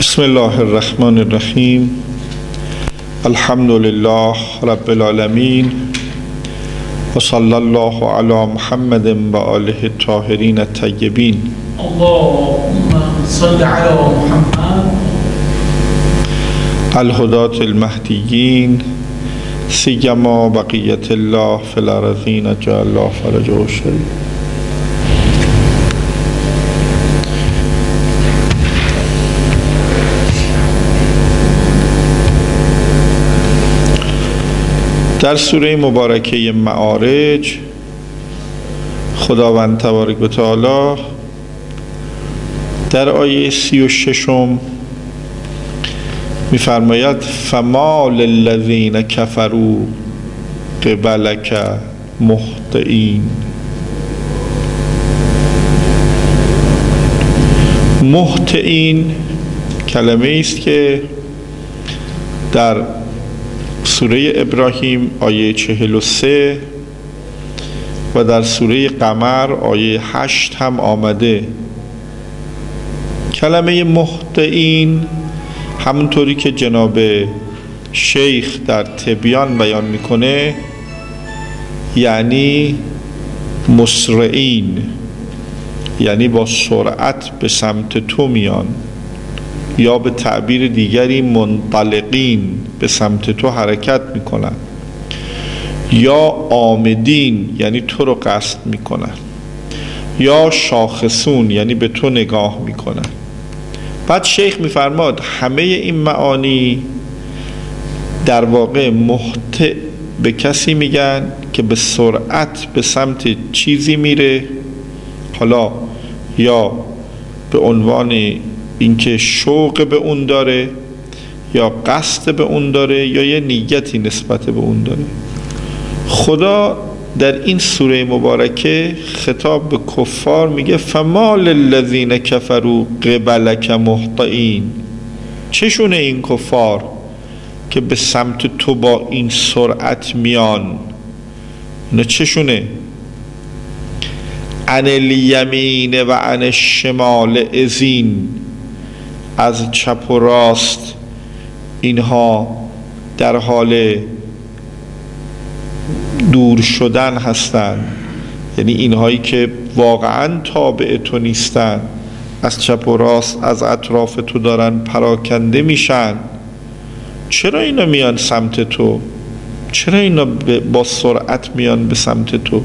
بسم الله الرحمن الرحیم. الحمد لله رب العالمین و صلی الله علی محمد و آله الطاهرین الطیبین. اللهم صل علی محمد الهداة المهدیین سیما بقیت الله فی الارضین جعل الله فرجه الشریف. در سوره مبارکه معارج خداوند تبارک و تعالی در آیه 36 می‌فرماید فما للذین کفروا قبلک مهطعین. مهطعین کلمه است که در سوره ابراهیم آیه 43 و در سوره قمر آیه 8 هم آمده. کلمه مهطعین همونطوری که جناب شیخ در تبیان بیان میکنه یعنی مسرعین، یعنی با سرعت به سمت تو میان، یا به تعبیر دیگری منطلقین، به سمت تو حرکت میکنن، یا آمدین یعنی تو رو قصد میکنن، یا شاخصون یعنی به تو نگاه میکنن. بعد شیخ میفرماد همه این معانی در واقع مهطع به کسی میگن که به سرعت به سمت چیزی میره، حالا یا به عنوان اینکه شوق به اون داره، یا قصد به اون داره، یا یه نیتی نسبت به اون داره. خدا در این سوره مبارکه خطاب به کفار میگه فما للذین کفروا قبلک مهطعین. چشونه این کفار که به سمت تو با این سرعت میان؟ نه چشونه؟ عن الیمین و عن الشمال ازین، از چپ و راست اینها در حال دور شدن هستند، یعنی اینهایی که واقعا تابع تو نیستن، از چپ و راست از اطراف تو دارن پراکنده میشن. چرا اینا میان سمت تو؟ چرا اینا با سرعت میان به سمت تو؟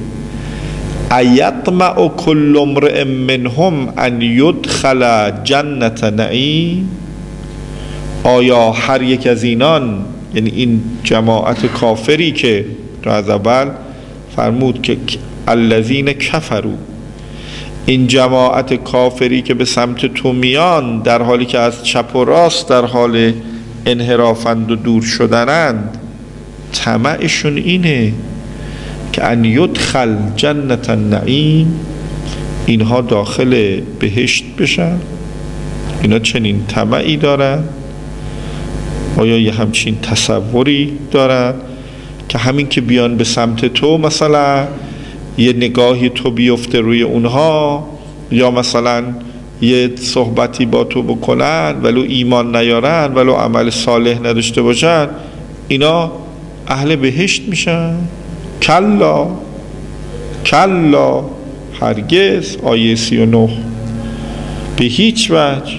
ایطمع کل امرئ منهم ان یدخل جنت نعیم. آیا هر یک از اینان، یعنی این جماعت کافری که از اول فرمود که الذین کفروا، این جماعت کافری که به سمت تو میان در حالی که از چپ و راست در حال انحرافند و دور شدنند، طمعشون اینه که ان یدخل جنت النعیم، اینها داخل بهشت بشن؟ اینا چنین طمعی دارن؟ آیا یه همچین تصوری دارن که همین که بیان به سمت تو مثلا یه نگاهی تو بیفته روی اونها، یا مثلا یه صحبتی با تو بکنن ولو ایمان نیارن، ولو عمل صالح نداشته باشن، اینا اهل بهشت میشن؟ کلا کلا، هرگز. آیه 39 به هیچ وجه.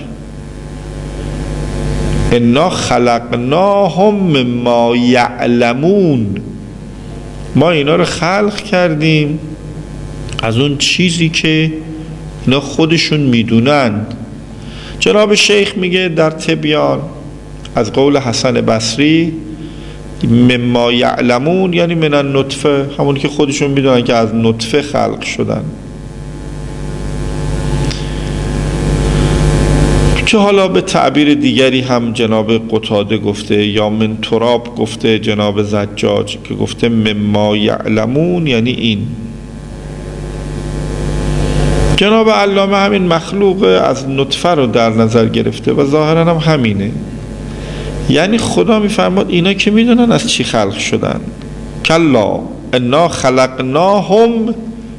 انا خلقناهم مما یعلمون، ما اینا رو خلق کردیم از اون چیزی که اینا خودشون میدونند. جناب شیخ میگه در تبیان از قول حسن بصری مما یعلمون یعنی من النطفه، همون که خودشون میدونن که از نطفه خلق شدن، که حالا به تعبیر دیگری هم جناب قتاده گفته، یا من تراب گفته جناب زجاج که گفته مما یعلمون یعنی این. جناب علامه همین مخلوق از نطفه رو در نظر گرفته و ظاهرا هم همینه، یعنی خدا میفرماد اینا که میدونن از چی خلق شدن. کلا انا خلقناهم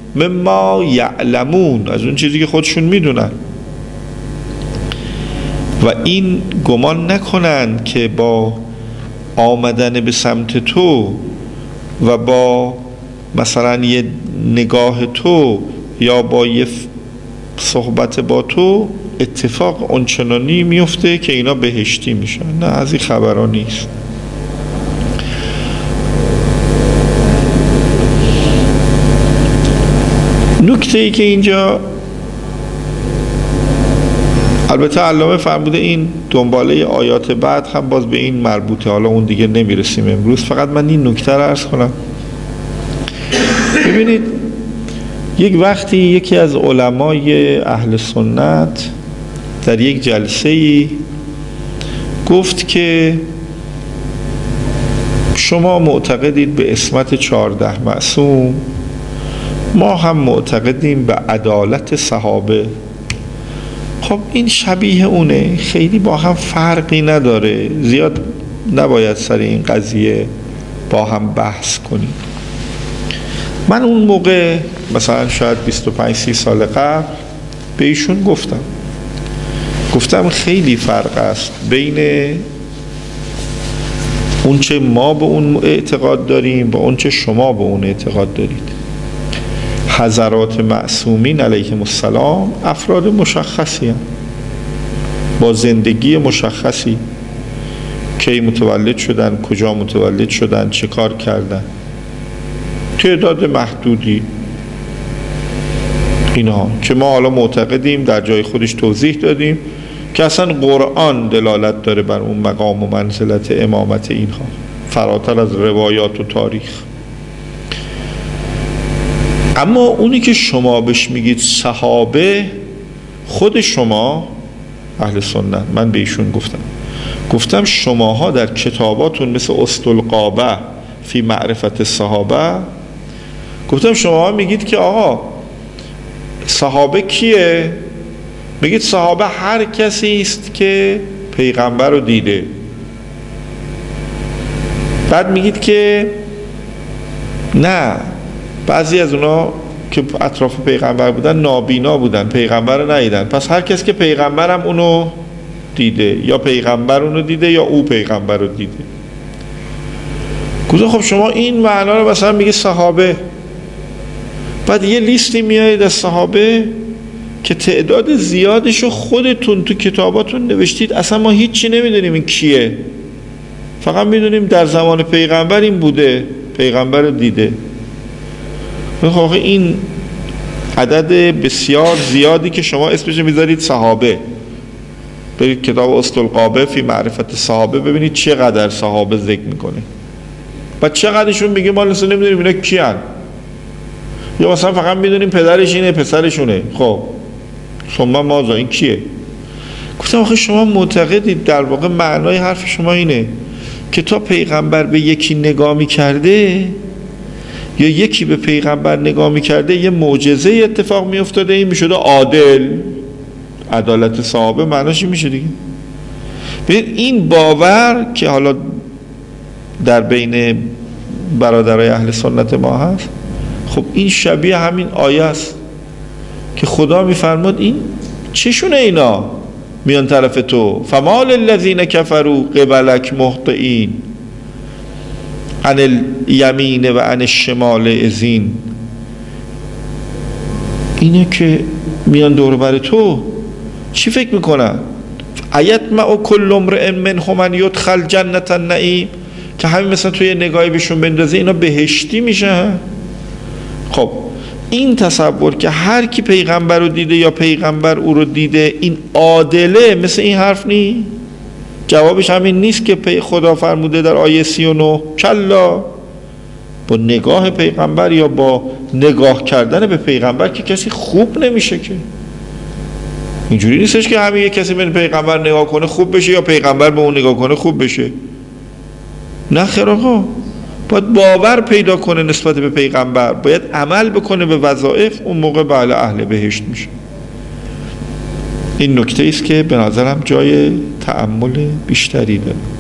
مما یعلمون، از اون چیزی که خودشون میدونن. و این گمان نکنند که با آمدن به سمت تو و با مثلا یه نگاه تو یا با یه صحبت با تو اتفاق اونچنانی میفته که اینا بهشتی میشن. نه، از این خبرها نیست. نکته ای که اینجا البته علامه فرموده این دنباله آیات بعد هم باز به این مربوطه، حالا اون دیگه نمیرسیم امروز، فقط من این نکته رو عرض کنم. ببینید یک وقتی یکی از علمای اهل سنت در یک جلسه‌ای گفت که شما معتقدید به عصمت 14 معصوم، ما هم معتقدیم به عدالت صحابه. خب این شبیه اونه، خیلی با هم فرقی نداره، زیاد نباید سر این قضیه با هم بحث کنیم. من اون موقع مثلا شاید 25-30 سال قبل به ایشون گفتم خیلی فرق است بین اون چه ما به اون اعتقاد داریم و اون چه شما به اون اعتقاد دارید. حضرات معصومین علیهم السلام افراد مشخصی هم با زندگی مشخصی، کی متولد شدن، کجا متولد شدن، چه کار کردن، تعداد محدودی، اینها که ما حالا معتقدیم در جای خودش توضیح دادیم که اصلا قرآن دلالت داره بر اون مقام و منزلت امامت اینها فراتر از روایات و تاریخ. اما اونی که شما بهش میگید صحابه، خود شما اهل سنت، من به ایشون گفتم شماها در کتاباتون مثل اسطالقابه فی معرفت صحابه، گفتم شماها میگید که آقا صحابه کیه؟ میگید صحابه هر کسی است که پیغمبر رو دیده. بعد میگید که نه، بعضی از اونا که اطراف پیغمبر بودن نابینا بودن، پیغمبر رو ندیدن، پس هر کس که پیغمبرم اونو دیده، یا پیغمبر اونو دیده یا او پیغمبر رو دیده. گفتم خب شما این معنا رو مثلا میگه صحابه، بعد یه لیستی میارید از صحابه که تعداد زیادشو خودتون تو کتاباتون نوشتید، اصلا ما هیچی نمیدونیم این کیه، فقط میدونیم در زمان پیغمبر این بوده، پیغمبر رو دیده. خب این عدد بسیار زیادی که شما اسمش میذارید صحابه، برید کتاب اسطالقابه فی معرفت صحابه ببینید چقدر صحابه ذکر میکنه و چقدرشون میگه ما اصلا نمیدونیم اینا کیان، یا مثلا فقط میدونیم پدرش اینه پسرشونه. خب شما مازا این کیه؟ گفتم آخه شما معتقدید در واقع معنای حرف شما اینه که تا پیغمبر به یکی نگاه میکرده یا یکی به پیغمبر نگاه میکرده یه معجزه اتفاق میافتاده، این میشده عادل، عدالت صحابه معناش این میشه دیگه. ببین این باور که حالا در بین برادرای اهل سنت ما هست، خب این شبیه همین آیه است که خدا میفرماد این چشونه اینا میان طرف تو، فما للذین کفروا قبلک مهطعین عن الیمین و عن الشمال عزین، اینه که میان دور بر تو چی فکر میکنن؟ ایطمع کل امرئ منهم ان یدخل جنت النعیم، که همین مثلا توی نگاهی بهشون بندازه اینا بهشتی میشن. خب این تصور که هر کی پیغمبر رو دیده یا پیغمبر او رو دیده این عادله، مثل این حرف نی؟ جوابش همین نیست که خدا فرموده در آیه 39 کلا، با نگاه پیغمبر یا با نگاه کردن به پیغمبر که کسی خوب نمیشه. که اینجوری نیستش که همین یک کسی به پیغمبر نگاه کنه خوب بشه یا پیغمبر به اون نگاه کنه خوب بشه. نه خیر آقا، باید باور پیدا کنه نسبت به پیغمبر، باید عمل بکنه به وظایف، اون موقع بله اهل بهشت میشه. این نکته است که به نظرم جای تأمل بیشتری داره.